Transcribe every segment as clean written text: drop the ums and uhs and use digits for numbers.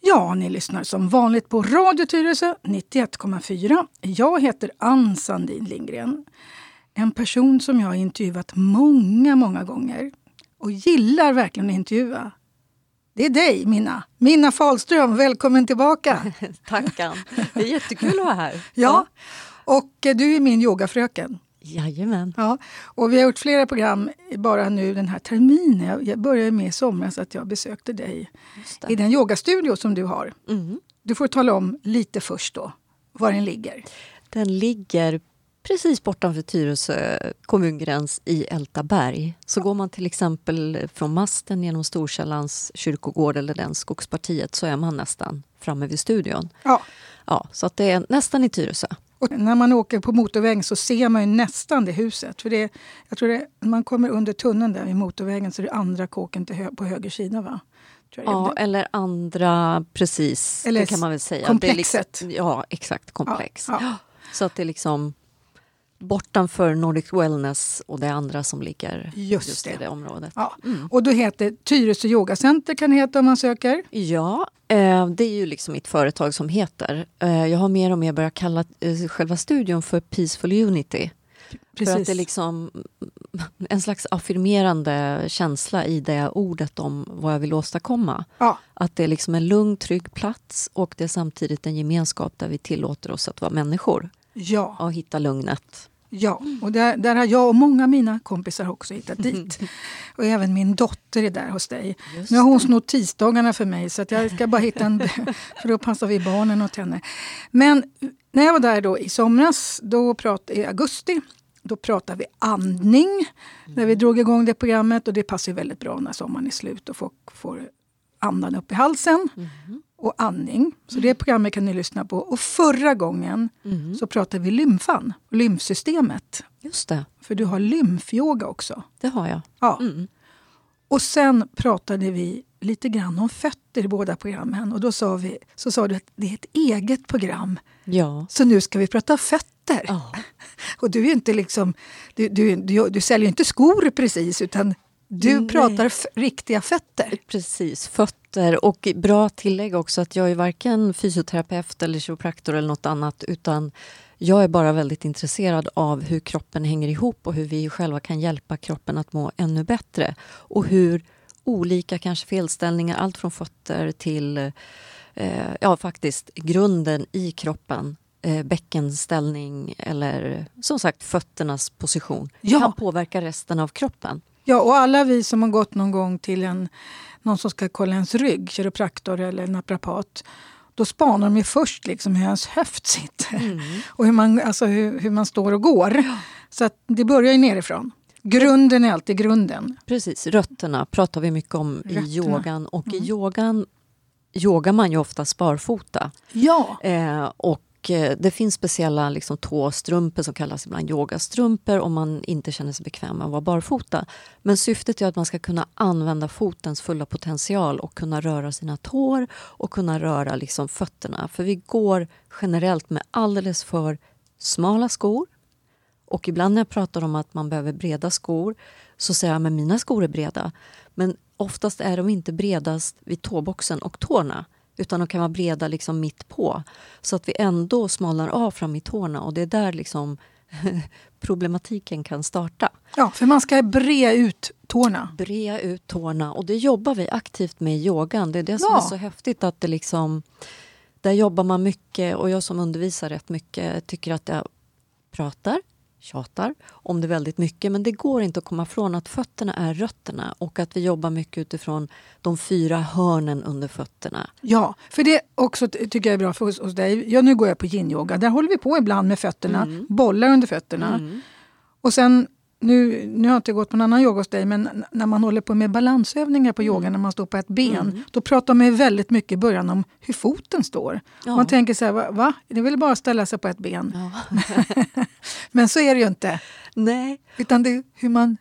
Ja, ni lyssnar som vanligt på Radio Tyresö 91,4. Jag heter Ann Sandin Lindgren. En person som jag har intervjuat många gånger. Och gillar verkligen att intervjua. Det är dig, Minna Fahlström. Välkommen tillbaka. Tack, Ann. Det är jättekul att vara här. Ja, och du är min yogafröken. Jajamän. Ja, och vi har gjort flera program bara nu den här terminen. Jag började med i somras att jag besökte dig i den yogastudio som du har. Mm. Du får tala om lite först då, var den ligger. Den ligger precis bortanför Tyresö kommungräns i Ältaberg. Så går man till exempel från masten genom Storkällans kyrkogård eller den skogspartiet så är man nästan framme vid studion. Ja, så att det är nästan i Tyresö. Och när man åker på motorvägen så ser man ju nästan det huset. För jag tror när man kommer under tunneln där vid motorvägen så är det andra kåken på höger sida, va? Ja, eller andra, precis. Eller det kan man väl säga. komplexet. Det är ja, exakt, komplex. Ja. Så att det är liksom bortanför Nordic Wellness och det andra som ligger just i det området. Ja. Och då heter Tyresö Yogacenter, kan det heta om man söker? Ja, det är ju liksom mitt företag som heter. Jag har mer och mer börjat kalla själva studion för Peaceful Unity. Precis. För att det är liksom en slags affirmerande känsla i det ordet om vad jag vill åstadkomma. Ja. Att det är liksom en lugn, trygg plats och det är samtidigt en gemenskap där vi tillåter oss att vara människor. Ja. Och hitta lugnet. Ja, och där har jag och många av mina kompisar också hittat dit. Och även min dotter är där hos dig. Just nu har hon snott tisdagarna för mig så att jag ska bara hitta en... För då passar vi barnen åt henne. Men när jag var där då i somras, i augusti, då pratade vi andning. När vi drog igång det programmet och det passar väldigt bra när sommaren är slut och folk får andan upp i halsen. Och andning. Så det programmet kan ni lyssna på. Och förra gången så pratade vi lymfan. Lymfsystemet. Just det. För du har lymfyoga också. Det har jag. Ja. Och sen pratade vi lite grann om fötter i båda programmen. Och då sa du att det är ett eget program. Ja. Så nu ska vi prata fötter. Ja. Och du är inte liksom... Du säljer inte skor precis utan... Du pratar riktiga fötter. Precis, fötter. Och bra tillägg också att jag är varken fysioterapeut eller kiropraktor eller något annat. Utan jag är bara väldigt intresserad av hur kroppen hänger ihop och hur vi själva kan hjälpa kroppen att må ännu bättre. Och hur olika kanske felställningar, allt från fötter till faktiskt grunden i kroppen. Bäckenställning eller som sagt fötternas position kan påverka resten av kroppen. Ja, och alla vi som har gått någon gång till någon som ska kolla ens rygg, kiropraktor eller naprapat, då spanar de ju först liksom hur ens höft sitter och hur man står och går. Ja. Så att det börjar ju nerifrån. Grunden är alltid grunden. Precis, rötterna pratar vi mycket om i yogan. Och i yogan yogar man ju ofta barfota. Ja. Och det finns speciella liksom, tåstrumpor som kallas ibland yogastrumpor om man inte känner sig bekväm med att vara barfota. Men syftet är att man ska kunna använda fotens fulla potential och kunna röra sina tår och kunna röra liksom, fötterna. För vi går generellt med alldeles för smala skor. Och ibland när jag pratar om att man behöver breda skor så säger jag att mina skor är breda. Men oftast är de inte bredast vid tåboxen och tårna. Utan de kan vara breda liksom mitt på. Så att vi ändå smalnar av fram i tårna. Och det är där liksom problematiken kan starta. Ja, för man ska brea ut tårna. Brea ut tårna. Och det jobbar vi aktivt med i yogan. Det är det som är så häftigt att det liksom... Där jobbar man mycket. Och jag som undervisar rätt mycket tycker att jag tjatar om det väldigt mycket. Men det går inte att komma ifrån att fötterna är rötterna. Och att vi jobbar mycket utifrån de 4 hörnen under fötterna. Ja, för det också tycker jag är bra för hos dig. Ja, nu går jag på yin-yoga. Där håller vi på ibland med fötterna. Bollar under fötterna. Och sen, nu har jag inte gått på en annan yoga hos dig. Men när man håller på med balansövningar på yoga. När man står på ett ben. Då pratar man väldigt mycket i början om hur foten står. Ja. Man tänker så här, va? Det vill bara ställa sig på ett ben. Ja. Men så är det ju inte. Nej. Utan det är hur man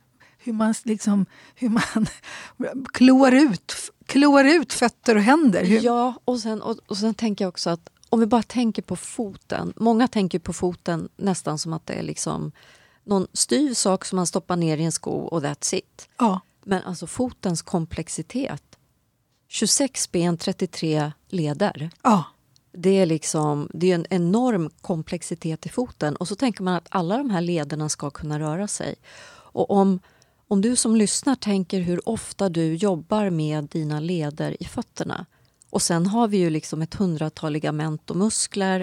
kloar ut fötter och händer. Ja, och sen tänker jag också att om vi bara tänker på foten. Många tänker på foten nästan som att det är liksom någon styv sak som man stoppar ner i en sko och that's it. Ja. Men alltså fotens komplexitet 26 ben, 33 leder. Ja. Det är en enorm komplexitet i foten. Och så tänker man att alla de här lederna ska kunna röra sig. Och om du som lyssnar tänker hur ofta du jobbar med dina leder i fötterna. Och sen har vi ju liksom ett 100-tal ligament och muskler,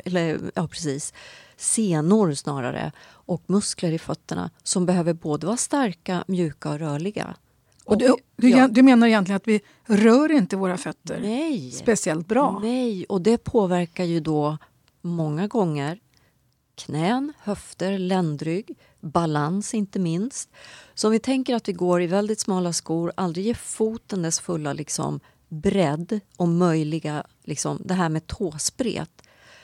senor snarare, och muskler i fötterna som behöver både vara starka, mjuka och rörliga. Och du menar egentligen att vi rör inte våra fötter speciellt bra? Nej, och det påverkar ju då många gånger knän, höfter, ländrygg, balans inte minst. Så om vi tänker att vi går i väldigt smala skor, aldrig ger foten dess fulla liksom bredd och möjliga, liksom, det här med tåspret.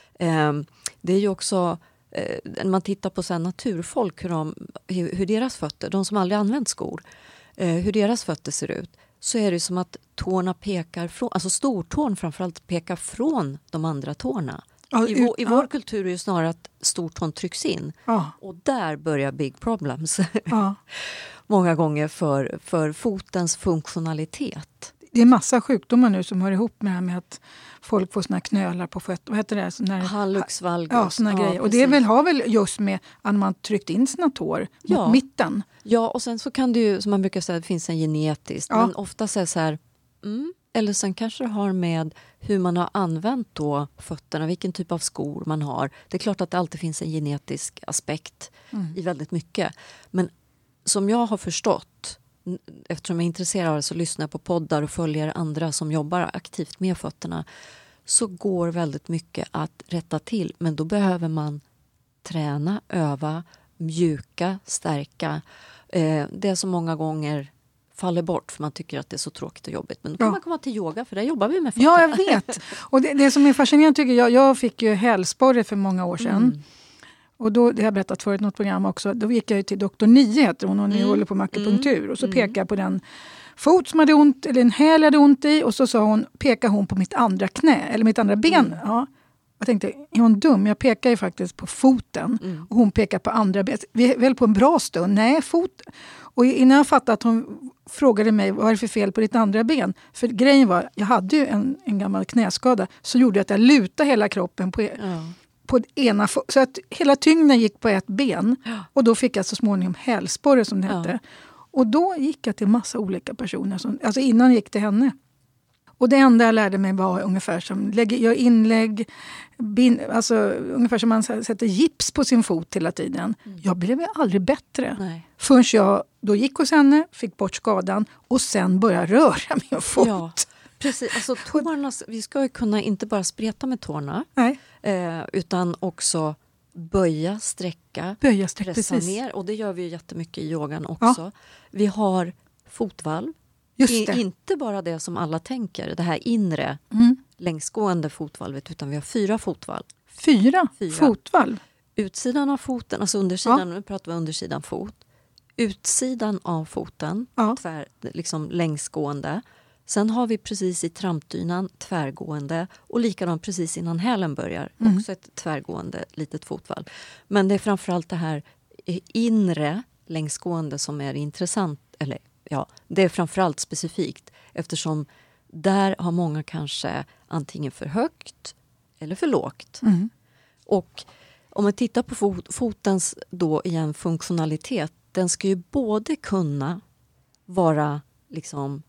Det är ju också, när man tittar på så här naturfolk, hur deras fötter, de som aldrig använt skor, hur deras fötter ser ut, så är det som att tårna pekar från, alltså stortån framförallt pekar från de andra tårna. I vår kultur är det snarare att stortån trycks in. Och där börjar big problems. Många gånger för fotens funktionalitet. Det är massa sjukdomar nu som hör ihop med det här med att folk får såna knölar på fötter. Vad heter det? Hallux valgus. Ja, såna grejer. Och det har väl just med att man tryckt in sina tår mot mitten. Ja, och sen så kan det ju, som man brukar säga, det finns en genetiskt. Men ofta säger så här, eller sen kanske det har med hur man har använt då fötterna, vilken typ av skor man har. Det är klart att det alltid finns en genetisk aspekt i väldigt mycket. Men som jag har förstått, eftersom jag är intresserad av det, så lyssnar jag på poddar och följer andra som jobbar aktivt med fötterna, så går väldigt mycket att rätta till. Men då behöver man träna, öva, mjuka, stärka. Det som många gånger faller bort för man tycker att det är så tråkigt och jobbigt. Men då kan man komma till yoga, för där jobbar vi med fötter. Ja, jag vet. Och det som är fascinerande tycker jag fick ju hälsporre för många år sedan. Och då, det har jag berättat förut i något program också, då gick jag ju till doktor 9 heter hon, och ni håller på med akupunktur. Och så pekade jag på den fot som hade ont, eller en häl jag hade ont i, och så pekade hon på mitt andra knä, eller mitt andra ben. Ja. Jag tänkte, är hon dum? Jag pekar ju faktiskt på foten. Och hon pekar på andra ben. Vi är väl på en bra stund. Nej, fot. Och innan jag fattade att hon frågade mig, vad är det för fel på ditt andra ben? För grejen var, jag hade ju en gammal knäskada. Så gjorde att jag lutade hela kroppen på ena så att hela tyngden gick på ett ben. Och då fick jag så småningom hälsporre som det hette. Och då gick jag till massa olika personer. Alltså innan jag gick till henne. Och det enda jag lärde mig var ungefär som gör inlägg, alltså ungefär som man sätter gips på sin fot hela tiden. Jag blev aldrig bättre. Förrän jag då gick hos henne, fick bort skadan och sen började röra min fot. Ja, precis. Alltså tårna, vi ska ju kunna inte bara spreta med tårna, utan också böja, sträcka, pressa precis. ner. Och det gör vi ju jättemycket i yogan också. Ja. Vi har fotvalv. Inte bara det som alla tänker, det här inre längsgående fotvalvet, utan vi har 4 fotvalv. 4 fotvalv? Utsidan av foten, alltså undersidan, nu pratar vi undersidan fot. Utsidan av foten, liksom längsgående. Sen har vi precis i trampdynan tvärgående och likadant precis innan hälen börjar. Också ett tvärgående litet fotvalv. Men det är framförallt det här inre längsgående som är intressant, eller det är framförallt specifikt eftersom där har många kanske antingen för högt eller för lågt. Och om man tittar på fotens då igen funktionalitet, den ska ju både kunna vara liksom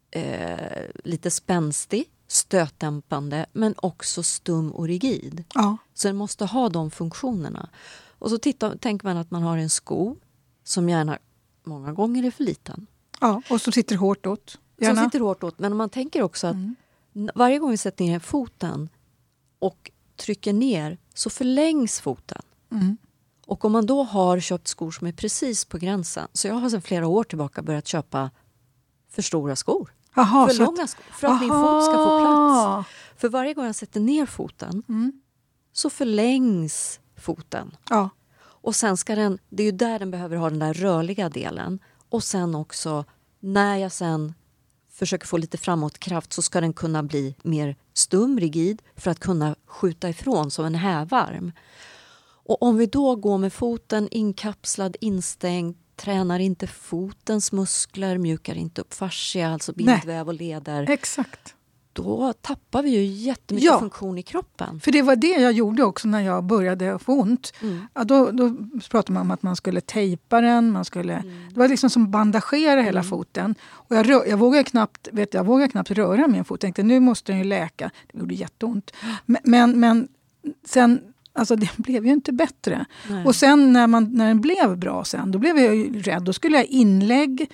lite spänstig, stötdämpande, men också stum och rigid. Så den måste ha de funktionerna. Och så tänker man att man har en sko som gärna många gånger är för liten. Ja, och som sitter hårt åt. Som sitter hårt åt. Men om man tänker också att varje gång vi sätter ner foten och trycker ner så förlängs foten. Och om man då har köpt skor som är precis på gränsen. Så jag har sedan flera år tillbaka börjat köpa för stora skor. För långa skor. För att min fot ska få plats. För varje gång jag sätter ner foten så förlängs foten. Och sen ska det är ju där den behöver ha den där rörliga delen. Och sen också, när jag sen försöker få lite framåtkraft så ska den kunna bli mer stum, rigid för att kunna skjuta ifrån som en hävarm. Och om vi då går med foten inkapslad, instängd, tränar inte fotens muskler, mjukar inte upp fascia, alltså bindväv och leder. Exakt. då tappar vi ju jättemycket funktion i kroppen. För det var det jag gjorde också när jag började få ont. Ja, då pratade man om att man skulle tejpa den. Det var liksom som bandagera hela foten. Och jag vågade knappt röra min fot. Jag tänkte, nu måste den ju läka. Det gjorde jätteont. Men sen, alltså det blev ju inte bättre. Nej. Och sen när den blev bra sen, då blev jag ju rädd. Då skulle jag inlägg.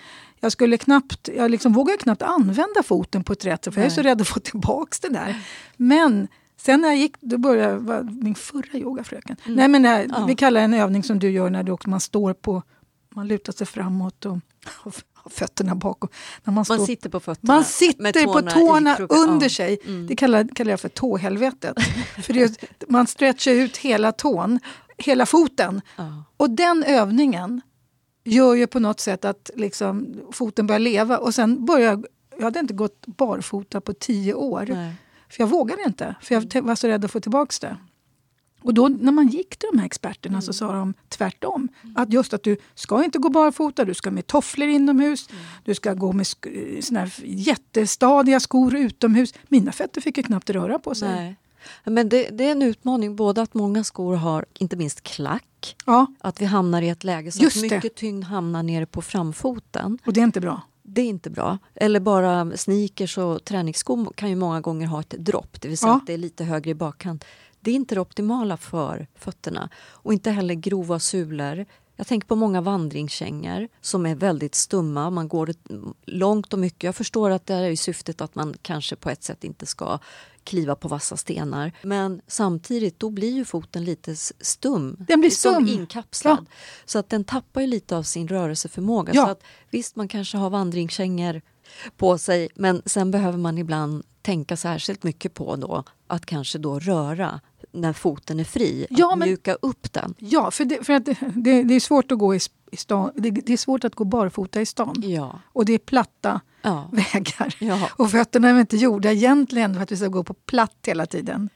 Jag liksom vågade knappt använda foten på ett rätt sätt. För jag är så rädd att få tillbaka det där. Men sen när jag gick, då började min förra yogafröken. Nej, men vi kallar det en övning som du gör när man står på, man lutar sig framåt och har fötterna bakom. När man sitter på fötterna. Man sitter på tårna under sig. Det kallar jag för tåhelvetet. För man stretchar ut hela tån, hela foten. Och den övningen gör ju på något sätt att liksom foten börjar leva. Och sen jag hade inte gått barfota på 10 år. Nej. För jag vågade inte. För jag var så rädd att få tillbaka det. Och då när man gick till de här experterna så sa de tvärtom. Att du ska inte gå barfota, du ska med tofflor inomhus. Du ska gå med såna här jättestadiga skor utomhus. Mina fötter fick ju knappt röra på sig. Nej. Men det är en utmaning både att många skor har, inte minst klack. Ja. Att vi hamnar i ett läge så att mycket tyngd hamnar nere på framfoten. Och det är inte bra. Det är inte bra. Eller bara sneakers och träningsskor kan ju många gånger ha ett dropp. Det vill säga att det är lite högre i bakkant. Det är inte det optimala för fötterna. Och inte heller grova sulor. Jag tänker på många vandringskängor som är väldigt stumma. Man går långt och mycket. Jag förstår att det är i syftet att man kanske på ett sätt inte ska kliva på vassa stenar. Men samtidigt då blir ju foten lite stum. Den blir stum. Som inkapslad. Ja. Så att den tappar ju lite av sin rörelseförmåga. Ja. Så att visst, man kanske har vandringskängor på sig. Men sen behöver man ibland tänka särskilt mycket på då att kanske då röra när foten är fri. Att mjuka upp den. Ja, för att det är svårt att gå i stan. Det är svårt att gå barfota i stan. Ja. Och det är platta vägar. Ja. Och fötterna är inte gjorda egentligen för att vi ska gå på platt hela tiden.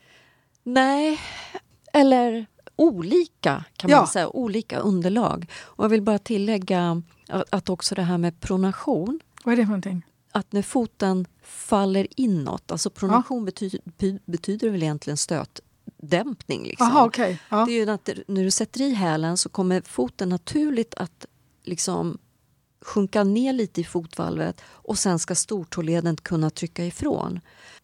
Nej, eller olika kan man säga. Olika underlag. Och jag vill bara tillägga att också det här med pronation. Vad är det för någonting? Att när foten faller inåt. Alltså pronation betyder väl egentligen stötdämpning. Liksom. Aha, okay. Ja. Det är ju att när du sätter i hälen så kommer foten naturligt att liksom sjunka ner lite i fotvalvet. Och sen ska stortåleden kunna trycka ifrån.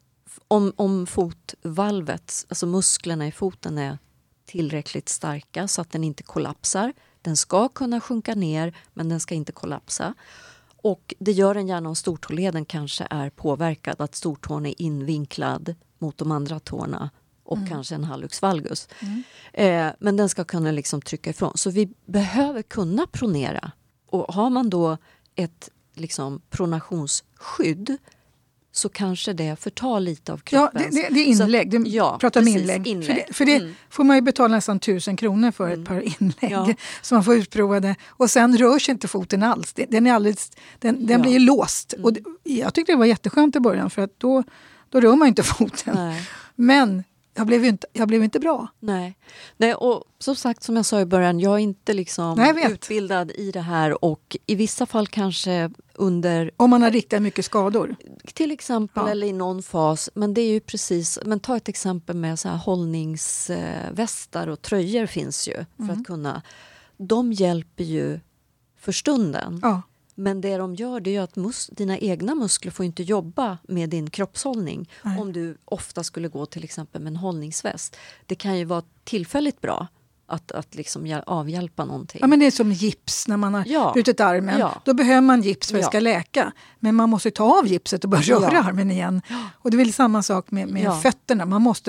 Om fotvalvet, alltså musklerna i foten är tillräckligt starka så att den inte kollapsar. Den ska kunna sjunka ner men den ska inte kollapsa. Och det gör den gärna om stortåleden kanske är påverkad. Att stortån är invinklad mot de andra tårna. Och kanske en hallux valgus. Men den ska kunna liksom trycka ifrån. Så vi behöver kunna pronera. Och har man då ett liksom pronationsskydd så kanske det förtar lite av kroppen. Ja, det är inlägg. Pratar om inlägg. För det får man ju betala nästan 1000 kronor för ett par inlägg som man får utprovade. Och sen rör sig inte foten alls. Den blir ju låst. Och jag tyckte det var jätteskönt i början för att då rör man inte foten. Nej. Men jag blev inte bra. Nej, och som sagt som jag sa i början, jag är inte liksom utbildad i det här och i vissa fall kanske om man har riktigt mycket skador. Till exempel eller i någon fas, men det är ju precis, men ta ett exempel med så här hållningsvästar och tröjor finns ju för att kunna, de hjälper ju för stunden. Ja. Men det de gör det är ju att dina egna muskler får inte jobba med din kroppshållning. Nej. Om du ofta skulle gå till exempel med en hållningsväst. Det kan ju vara tillfälligt bra att liksom avhjälpa någonting. Ja, men det är som gips när man har brutit armen. Ja. Då behöver man gips för att det ska läka. Men man måste ta av gipset och börja röra armen igen. Ja. Och det är väl samma sak med fötterna.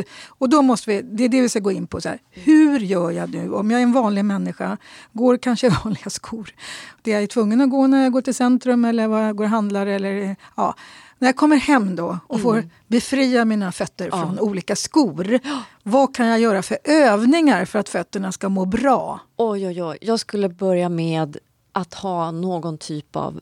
Det är det vi ska gå in på. Så här. Hur gör jag nu? Om jag är en vanlig människa, går kanske i vanliga skor. Det är jag tvungen att gå när jag går till centrum eller jag går och handlar. Eller, när jag kommer hem då och får befria mina fötter från olika skor. Vad kan jag göra för övningar för att fötterna ska må bra? Oj. Jag skulle börja med att ha någon typ av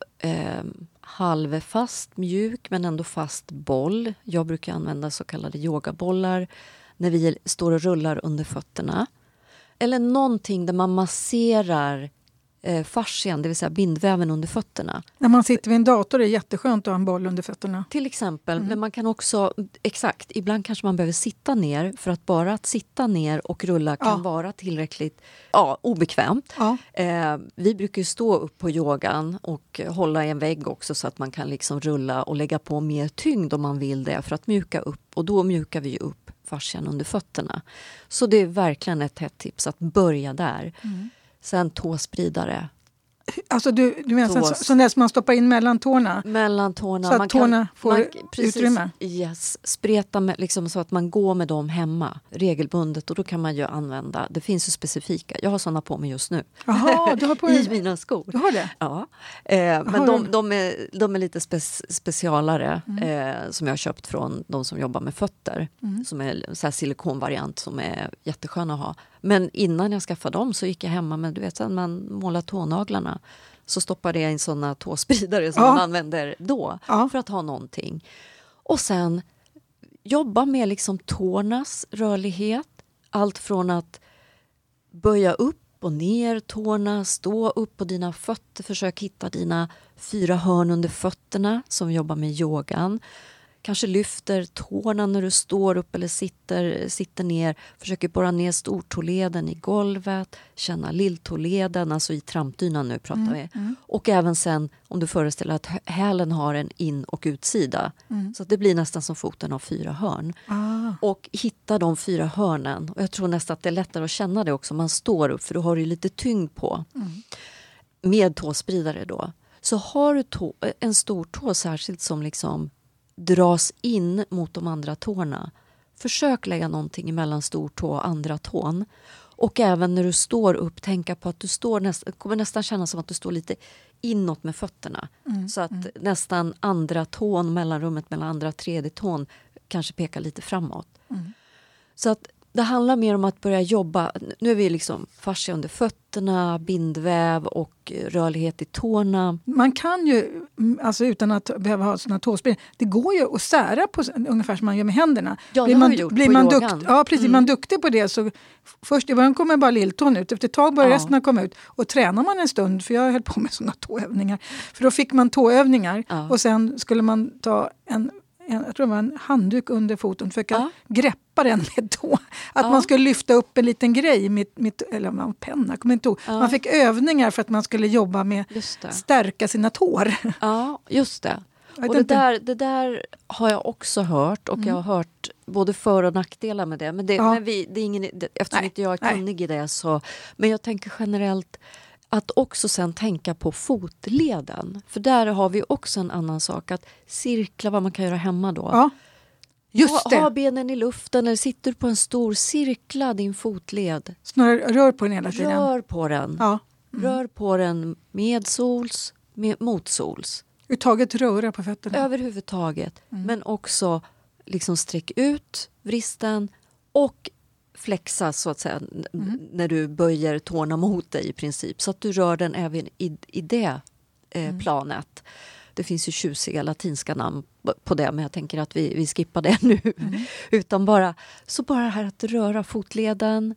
halvfast, mjuk men ändå fast boll. Jag brukar använda så kallade yogabollar när vi står och rullar under fötterna. Eller någonting där man masserar fascian, det vill säga bindväven under fötterna. När man sitter vid en dator är det jätteskönt att ha en boll under fötterna. Till exempel, men man kan också, exakt, ibland kanske man behöver sitta ner för att bara att sitta ner och rulla kan vara tillräckligt obekvämt. Ja. Vi brukar ju stå upp på yogan och hålla i en vägg också så att man kan liksom rulla och lägga på mer tyngd om man vill det för att mjuka upp, och då mjukar vi ju upp fascian under fötterna. Så det är verkligen ett hett tips att börja där. Sen tåspridare. Alltså du menar sån där som man stoppar in mellan tårna? Mellan tårna. Så att tårna får utrymme? Yes, spreta med, liksom, så att man går med dem hemma regelbundet, och då kan man ju använda, det finns ju specifika, jag har såna på mig just nu. Jaha, du har på i mina skor. Du har det? Ja, men de är lite specialare som jag har köpt från de som jobbar med fötter, som är så här silikonvariant som är jättesköna att ha. Men innan jag skaffade dem så gick jag hemma med, du vet, sen man målar tånaglarna så stoppade jag in såna tåspridare som man använder då för att ha någonting. Och sen jobba med liksom tårnas rörlighet. Allt från att böja upp och ner tårna, stå upp på dina fötter, försök hitta dina 4 hörn under fötterna som jobbar med yogan. Kanske lyfter tårna när du står upp eller sitter ner. Försöker borra ner stortåleden i golvet. Känna lilltåleden, alltså i trampdynan nu pratar vi. Och även sen om du föreställer att hälen har en in- och utsida. Så att det blir nästan som foten har 4 hörn. Och hitta de 4 hörnen. Och jag tror nästan att det är lättare att känna det också. Man står upp för då har du lite tyngd på. Med tåspridare då. Så har du en stor tå särskilt som liksom dras in mot de andra tårna. Försök lägga någonting mellan stortå och andra tån. Och även när du står upp, tänka på att du står kommer nästan kännas som att du står lite inåt med fötterna. Så att nästan andra tån, mellanrummet mellan andra och tredje tån kanske pekar lite framåt. Så att det handlar mer om att börja jobba. Nu är vi liksom fascia under fötterna, bindväv och rörlighet i tårna. Man kan ju, alltså utan att behöva ha såna tåspridare, det går ju att sära på ungefär som man gör med händerna. Ja, det har vi gjort på yogan. Ja, precis. Man är duktig på det. Så först i början kommer bara lilltån ut. Efter ett tag börjar resten komma ut. Och tränar man en stund, för jag höll på med såna tåövningar. För då fick man tåövningar och sen skulle man ta jag tror det var en handduk under foten, försöka greppa den med tå. Att man skulle lyfta upp en liten grej eller en penna, kommer inte ihåg. Man fick övningar för att man skulle jobba med stärka sina tår. Ja, just det. Och det där har jag också hört, och jag har hört både för- och nackdelar med det. Men det är ingen, eftersom inte jag är kunnig i det så. Men jag tänker generellt att också sen tänka på fotleden. För där har vi också en annan sak. Att cirkla vad man kan göra hemma då. Ja, just det. Ha benen i luften eller sitter på en stor, cirkla din fotled. Snarare rör på den hela tiden. Rör på den. Ja. Rör på den medsols, motsols. Överhuvudtaget röra på fötterna. Överhuvudtaget. Men också liksom sträck ut vristen och flexa så att säga när du böjer tårna mot dig i princip. Så att du rör den även i det planet. Det finns ju tjusiga latinska namn på det, men jag tänker att vi skippar det nu. Utan bara här att röra fotleden,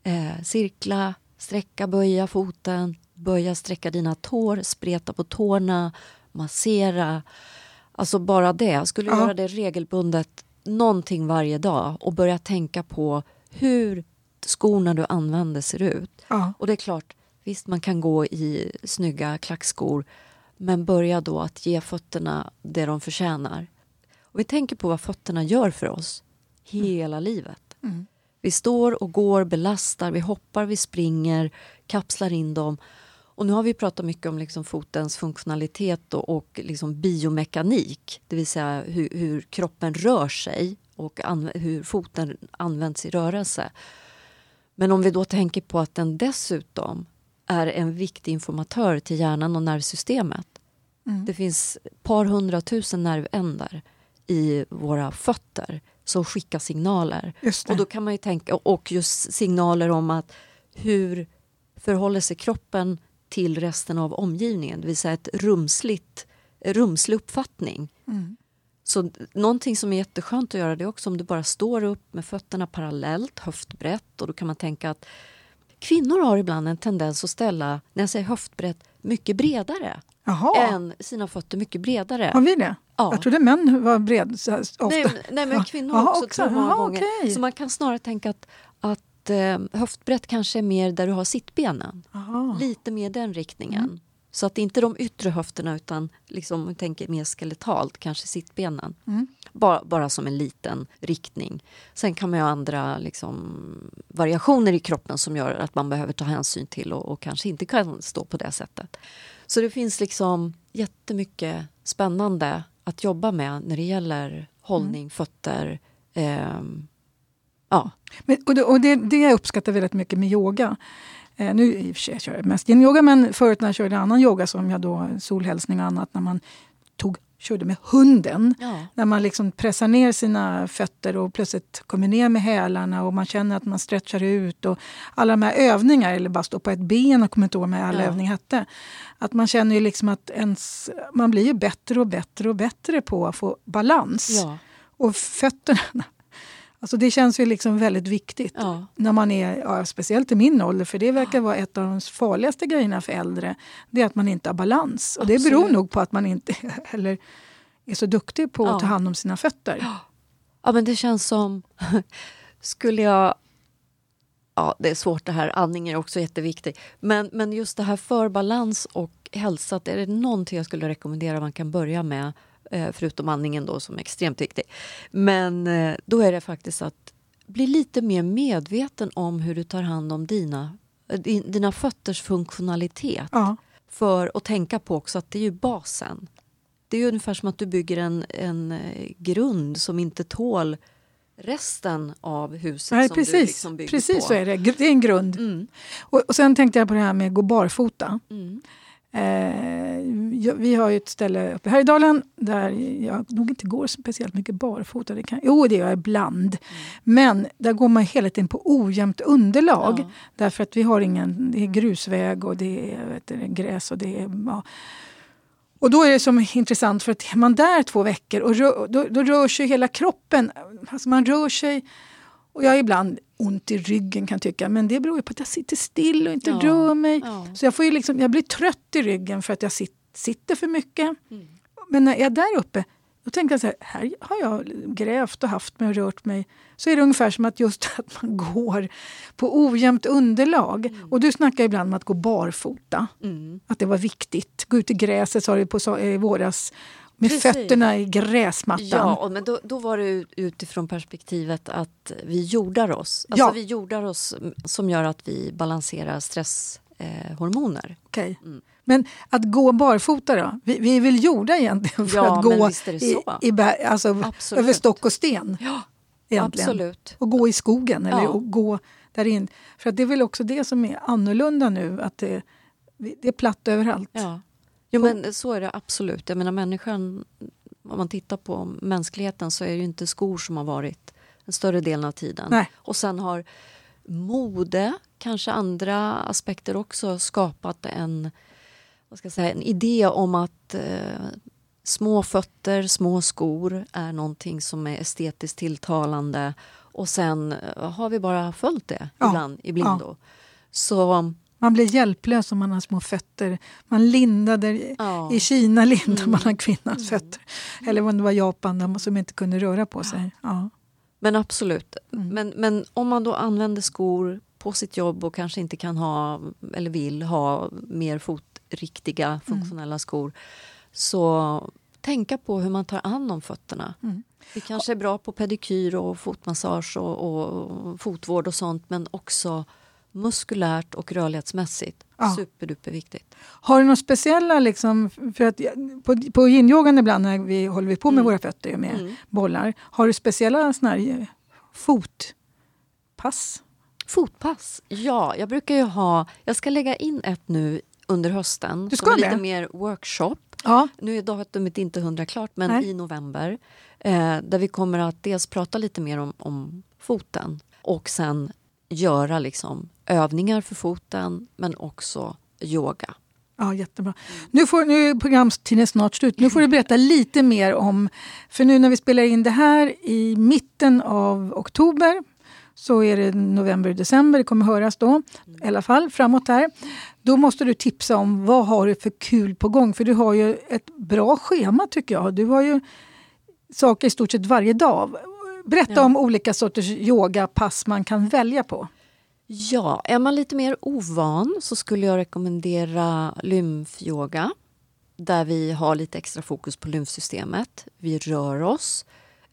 cirkla, sträcka, böja foten, böja, sträcka dina tår, spreta på tårna, massera. Alltså bara det. Jag skulle göra det regelbundet någonting varje dag och börja tänka på hur skorna du använder ser ut. Och det är klart, visst man kan gå i snygga klackskor, men börja då att ge fötterna det de förtjänar. Och vi tänker på vad fötterna gör för oss hela livet. Vi står och går, belastar, vi hoppar, vi springer, kapslar in dem. Och nu har vi pratat mycket om liksom fotens funktionalitet och liksom biomekanik. Det vill säga hur kroppen rör sig och hur foten används i rörelse. Men om vi då tänker på att den dessutom är en viktig informatör till hjärnan och nervsystemet. Det finns ett par 100 000 nervändar i våra fötter som skickar signaler. Och då kan man ju tänka, och just signaler om att hur förhåller sig kroppen till resten av omgivningen. Det vill säga ett rumslig uppfattning. Så någonting som är jätteskönt att göra det också om du bara står upp med fötterna parallellt, höftbrett. Och då kan man tänka att kvinnor har ibland en tendens att ställa, när jag säger höftbredd, mycket bredare. Än sina fötter mycket bredare. Har vi det? Ja. Jag trodde män var bred ofta. Nej, men kvinnor också många gånger. Okay. Så man kan snarare tänka att höftbrett kanske är mer där du har sittbenen. Lite mer den riktningen. Så att det inte är de yttre höfterna utan liksom, jag tänker mer skeletalt, kanske sittbenen. Bara som en liten riktning. Sen kan man ju ha andra liksom, variationer i kroppen som gör att man behöver ta hänsyn till och kanske inte kan stå på det sättet. Så det finns liksom jättemycket spännande att jobba med när det gäller hållning, fötter. Och det jag uppskattar väldigt mycket med yoga. Nu i och för sig kör jag mest yin-yoga, men förut när jag körde annan yoga som jag då, solhälsning och annat, när man körde med hunden. När man liksom pressar ner sina fötter och plötsligt kommer ner med hälarna och man känner att man stretchar ut och alla de här övningar, eller bara stå på ett ben och kommer inte ihåg med alla övningar hette. Att man känner ju liksom att man blir ju bättre och bättre och bättre på att få balans. Och fötterna, alltså det känns ju liksom väldigt viktigt när man är, speciellt i min ålder, för det verkar vara ett av de farligaste grejerna för äldre, det är att man inte har balans. Och det beror nog på att man inte heller är så duktig på att ta hand om sina fötter. Ja, men det känns som, skulle jag... Ja, det är svårt det här, andning är också jätteviktig. Men just det här för balans och hälsa, är det någonting jag skulle rekommendera man kan börja med, förutom andningen då som är extremt viktig. Men då är det faktiskt att bli lite mer medveten om hur du tar hand om dina fötters funktionalitet. För att tänka på också att det är ju basen. Det är ju ungefär som att du bygger en grund som inte tål resten av huset. Nej, som du liksom bygger precis på. Så är det. Det är en grund. Och sen tänkte jag på det här med att gå barfota. Vi har ju ett ställe uppe i Härjedalen där jag nog inte går speciellt mycket barfota. Det gör jag ibland. Men där går man hela tiden på ojämnt underlag. Därför att vi har det är grusväg och det är gräs och det är... Och då är det som intressant för att man där 2 veckor och då rör sig hela kroppen. Alltså man rör sig, och jag har ibland ont i ryggen kan tycka, men det beror ju på att jag sitter still och inte rör mig. Så jag får ju liksom, jag blir trött i ryggen för att jag sitter för mycket. Men när jag är där uppe, då tänker jag så här har jag grävt och haft mig och rört mig. Så är det ungefär som att just att man går på ojämnt underlag. Och du snackar ibland om att gå barfota. Att det var viktigt. Gå ut i gräset, sa du i våras. Med fötterna i gräsmattan. Ja, men då var det utifrån perspektivet att vi jordar oss. Alltså vi jordar oss som gör att vi balanserar stresshormoner. Okej. Men att gå barfota då? Vi är väl gjorda egentligen för att gå över stock och sten. Ja, egentligen. Absolut. Och gå i skogen eller gå där in. För att det är väl också det som är annorlunda nu. Att det är platt överallt. Ja. Jo, men så är det absolut. Jag menar människan, om man tittar på mänskligheten så är det ju inte skor som har varit en större del av tiden. Nej. Och sen har mode, kanske andra aspekter också, skapat en idé om att små fötter, små skor är någonting som är estetiskt tilltalande. Och sen har vi bara följt det ibland i blindo. Så... Man blir hjälplös om man har små fötter. Man lindade i Kina lindade man har kvinnans fötter. Eller om det var Japan som inte kunde röra på sig. Ja. Men absolut. Men om man då använder skor på sitt jobb och kanske inte kan ha eller vill ha mer fotriktiga funktionella skor, så tänka på hur man tar hand om fötterna. Vi kanske är bra på pedikyr och fotmassage och fotvård och sånt, men också muskulärt och rörlighetsmässigt. Superduperviktigt. Har du några speciella liksom, för att på yin-yogan ibland när vi håller på med våra fötter med bollar, har du speciella såna här fotpass? Fotpass? Ja, jag brukar ju jag ska lägga in ett nu under hösten. Du ska lite mer workshop. Ja. Nu är datumet inte 100 klart, men i november. Där vi kommer att dels prata lite mer om foten och sen göra liksom övningar för foten, men också yoga. Ja, jättebra. Nu är programtiden snart slut. Nu får du berätta lite mer om, för nu när vi spelar in det här i mitten av oktober så är det november och december, det kommer höras då, i alla fall framåt här. Då måste du tipsa om vad har du för kul på gång, för du har ju ett bra schema tycker jag. Du har ju saker i stort sett varje dag. Berätta om olika sorters yogapass man kan välja på. Ja, är man lite mer ovan så skulle jag rekommendera lymfyoga. Där vi har lite extra fokus på lymfsystemet. Vi rör oss.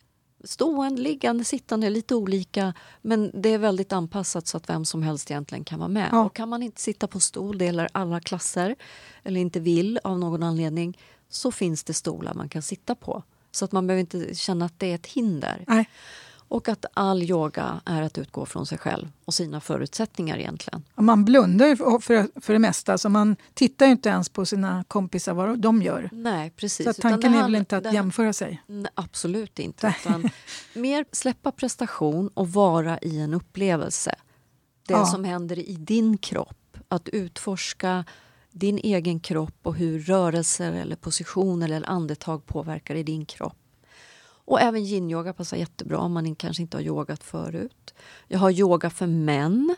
Stående, liggande, sittande, lite olika. Men det är väldigt anpassat så att vem som helst egentligen kan vara med. Ja. Och kan man inte sitta på stol, det gäller alla klasser, eller inte vill av någon anledning, så finns det stolar man kan sitta på. Så att man behöver inte känna att det är ett hinder. Nej. Och att all yoga är att utgå från sig själv och sina förutsättningar egentligen. Man blundar ju för det mesta, så man tittar ju inte ens på sina kompisar vad de gör. Nej, precis. Så tanken är väl inte att jämföra sig? Nej, absolut inte. Utan mer släppa prestation och vara i en upplevelse. Det som händer i din kropp. Att utforska din egen kropp och hur rörelser eller positioner eller andetag påverkar i din kropp. Och även yin-yoga passar jättebra om man kanske inte har yogat förut. Jag har yoga för män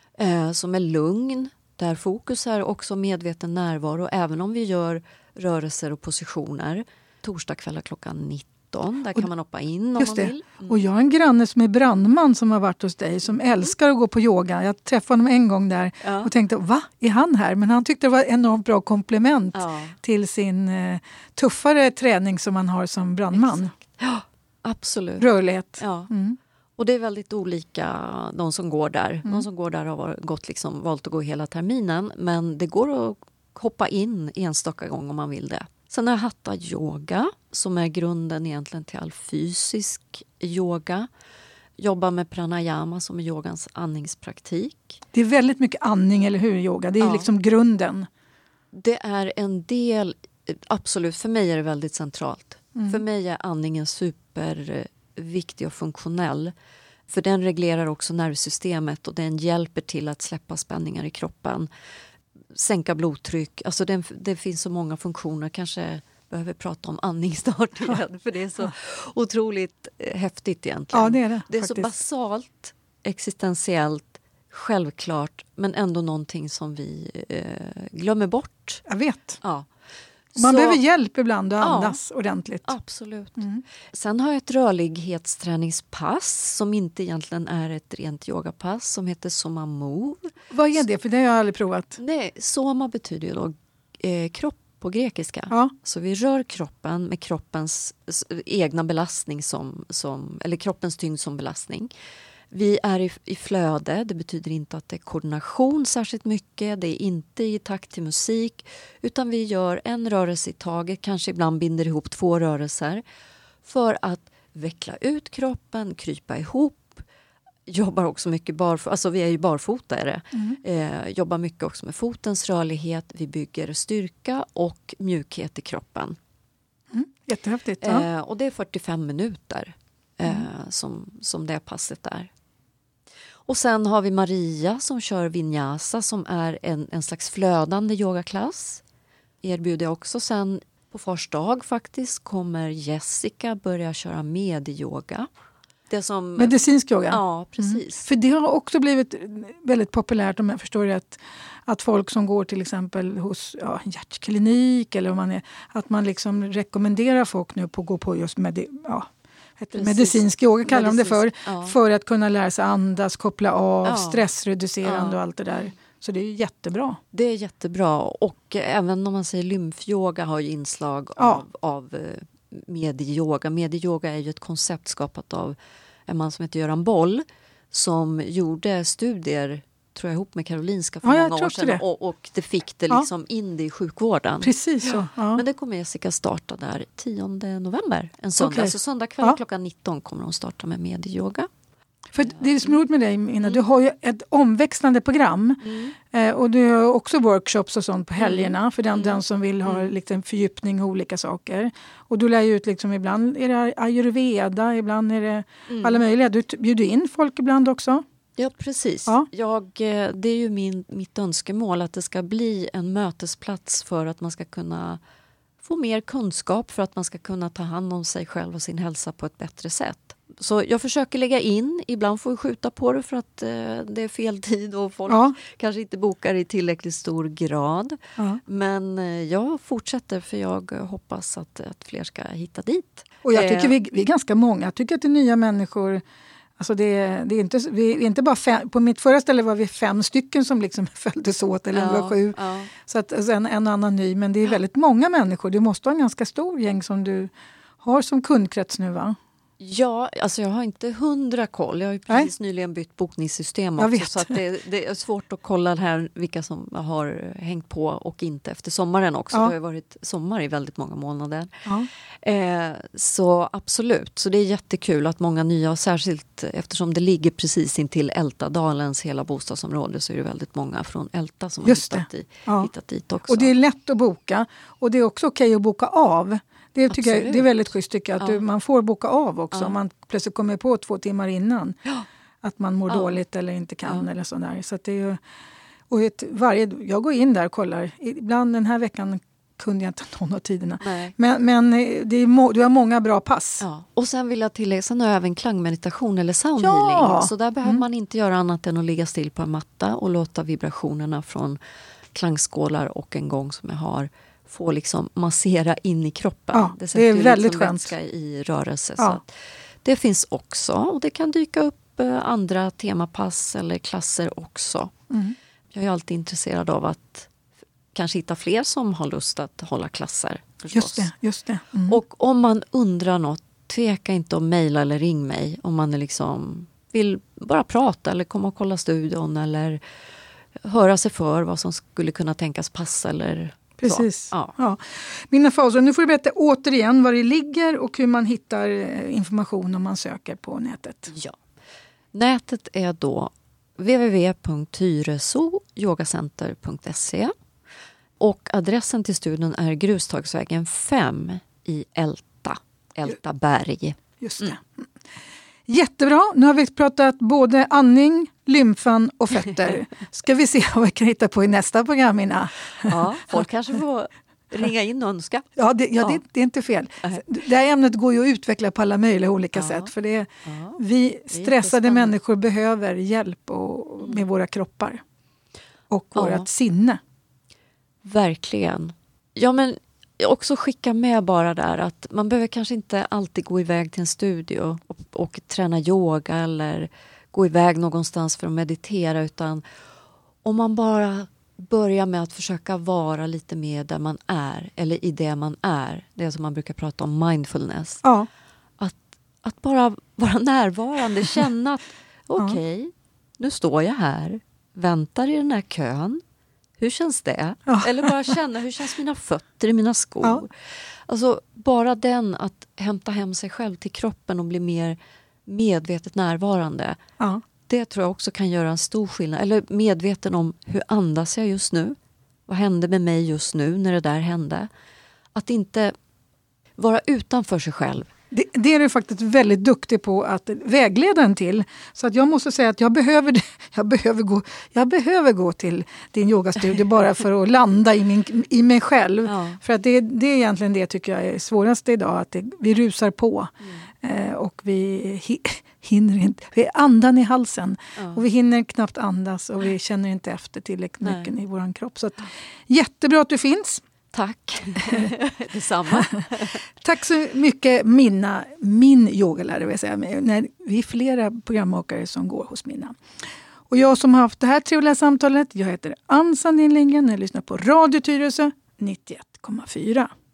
som är lugn. Där fokus är också medveten närvaro. Även om vi gör rörelser och positioner. Torsdagskvällar klockan 19. Där kan man hoppa in om man vill. Och jag har en granne som är brandman som har varit hos dig. Som älskar att gå på yoga. Jag träffade honom en gång där och tänkte, va? Är han här? Men han tyckte det var ett enormt bra komplement till sin tuffare träning som man har som brandman. Exakt. Ja, absolut. Rörlighet. Ja. Och det är väldigt olika de som går där. De som går där har valt att gå hela terminen. Men det går att hoppa in enstaka gång om man vill det. Sen har jag hatta yoga som är grunden egentligen till all fysisk yoga. Jobba med pranayama som är yogans andningspraktik. Det är väldigt mycket andning, eller hur, yoga? Det är liksom grunden. Det är en del, absolut, för mig är det väldigt centralt. För mig är andningen superviktig och funktionell. För den reglerar också nervsystemet och den hjälper till att släppa spänningar i kroppen. Sänka blodtryck. Alltså det finns så många funktioner. Kanske behöver prata om andning snart igen. För det är så otroligt häftigt egentligen. Ja, det är det. Det är så basalt, existentiellt, självklart. Men ändå någonting som vi glömmer bort. Jag vet. Ja. Man behöver hjälp ibland att andas ordentligt. Absolut. Sen har jag ett rörlighetsträningspass som inte egentligen är ett rent yogapass som heter Soma Move. Vad är det? För det har jag aldrig provat. Nej, Soma betyder ju då kropp på grekiska. Ja. Så vi rör kroppen med kroppens egna belastning eller kroppens tyngd som belastning. Vi är i flöde, det betyder inte att det är koordination särskilt mycket, det är inte i takt till musik, utan vi gör en rörelse i taget, kanske ibland binder ihop 2 rörelser för att veckla ut kroppen, krypa ihop, jobbar också mycket barfota, alltså vi är ju barfotare, jobbar mycket också med fotens rörlighet, vi bygger styrka och mjukhet i kroppen. Jättehäftigt. Ja. Och det är 45 minuter som det passet är. Och sen har vi Maria som kör vinyasa som är en slags flödande yogaklass. Erbjuder jag också. Sen på fars dag faktiskt kommer Jessica börja köra medyoga. Medicinsk yoga? Ja, precis. För det har också blivit väldigt populärt, om jag förstår det, att folk som går till exempel hos en hjärtklinik eller att man liksom rekommenderar folk nu på att gå på just medicinsk yoga kallar de det för att kunna lära sig andas, koppla av, stressreducerande och allt det där. Så det är jättebra. Det är jättebra, och även om man säger lymfyoga har ju inslag av medyoga. Medyoga är ju ett koncept skapat av en man som heter Göran Boll som gjorde studier, tror jag, ihop med Karolinska för många år sedan. Och det fick det liksom in det i sjukvården. Precis så. Ja. Men det kommer Jessica starta där 10 november, en söndag. Okay. Så söndag kväll klockan 19 kommer hon starta med medyoga. För det är som roligt med dig, Minna, du har ju ett omväxlande program och du har också workshops och sånt på helgerna för den som vill ha liksom fördjupning och olika saker. Och du lär ju ut liksom, ibland är det ayurveda, ibland är det alla möjliga. Du bjuder in folk ibland också. Ja, precis. Ja. Det är ju mitt önskemål att det ska bli en mötesplats för att man ska kunna få mer kunskap, för att man ska kunna ta hand om sig själv och sin hälsa på ett bättre sätt. Så jag försöker lägga in, ibland får jag skjuta på det för att det är fel tid och folk kanske inte bokar i tillräckligt stor grad. Ja. Men jag fortsätter för jag hoppas att fler ska hitta dit. Och jag tycker vi är ganska många. Jag tycker att det är nya människor. Alltså det är inte, vi är inte bara 5, på mitt förra ställe var vi 5 stycken som liksom följdes åt, eller det var 7. Ja. Så att alltså en annan ny, men det är väldigt många människor. Det måste vara en ganska stor gäng som du har som kundkrets nu, va? Ja, alltså jag har inte 100 koll. Jag har ju precis nyligen bytt bokningssystem också, så att det är svårt att kolla här vilka som har hängt på och inte efter sommaren också. Det har ju varit sommar i väldigt många månader. Ja. Så absolut, så det är jättekul att många nya, särskilt eftersom det ligger precis intill Ältadalens hela bostadsområde, så är det väldigt många från Älta som har hittat dit också. Och det är lätt att boka, och det är också okej att boka av. Det tycker jag, det är väldigt schysst, tycker jag, att man får boka av också om man plötsligt kommer på 2 timmar innan att man mår dåligt eller inte kan eller sådär. Så att det är ju, och jag går in där och kollar. Ibland den här veckan kunde jag inte någon av tiderna. Men du har många bra pass. Ja. Och sen vill jag tillägga, sen har jag även klangmeditation eller soundhealing. Så där behöver man inte göra annat än att ligga still på en matta och låta vibrationerna från klangskålar och en gång som jag har få liksom massera in i kroppen. Ja, det är väldigt skönt i rörelse. Så att det finns också, och det kan dyka upp andra temapass eller klasser också. Jag är alltid intresserad av att kanske hitta fler som har lust att hålla klasser. Förstås. Just det. Och om man undrar något, tveka inte att mejla eller ring mig om man liksom vill bara prata eller komma och kolla studion eller höra sig för vad som skulle kunna tänkas passa eller. Precis. Ja. Mina Fausson, nu får du berätta återigen var det ligger och hur man hittar information om man söker på nätet. Ja. Nätet är då www.tyresojogacenter.se och adressen till studion är Grustagsvägen 5 i Ältaberg. Just det. Jättebra, nu har vi pratat både andning, lymfan och fötter. Ska vi se vad vi kan hitta på i nästa program, Ina? Ja, folk kanske får ringa in och önska. Ja, det är inte fel. Det här ämnet går ju att utveckla på alla möjliga olika sätt. För vi stressade människor behöver hjälp med våra kroppar. Och vårt sinne. Verkligen. Ja, men också skicka med bara där att man behöver kanske inte alltid gå iväg till en studio och träna yoga eller gå iväg någonstans för att meditera, utan om man bara börjar med att försöka vara lite mer där man är eller i det man är, det som man brukar prata om mindfulness. Ja. Att bara vara närvarande, känna att okej, nu står jag här, väntar i den här kön. Hur känns det? Ja. Eller bara känna, hur känns mina fötter i mina skor? Ja. Alltså bara den att hämta hem sig själv till kroppen och bli mer medvetet närvarande. Ja. Det tror jag också kan göra en stor skillnad. Eller medveten om hur andas jag just nu? Vad hände med mig just nu när det där hände? Att inte vara utanför sig själv. Det är du faktiskt väldigt duktig på att vägleda en till. Så att jag måste säga att jag behöver gå till din yogastudio bara för att landa i mig själv. Ja. För att det är egentligen det, tycker jag, är svårast idag. Att vi rusar på och vi hinner inte. Vi är andan i halsen och vi hinner knappt andas och vi känner inte efter tillräckligt mycket i vår kropp. Så att, jättebra att du finns. Tack. Detsamma. Tack så mycket, min yogalärare, vill jag säga. Vi är flera programmakare som går hos Minna. Och jag som har haft det här trevliga samtalet, jag heter Ann Sandin Lindgren och jag lyssnar på Radio Tyresö 91,4.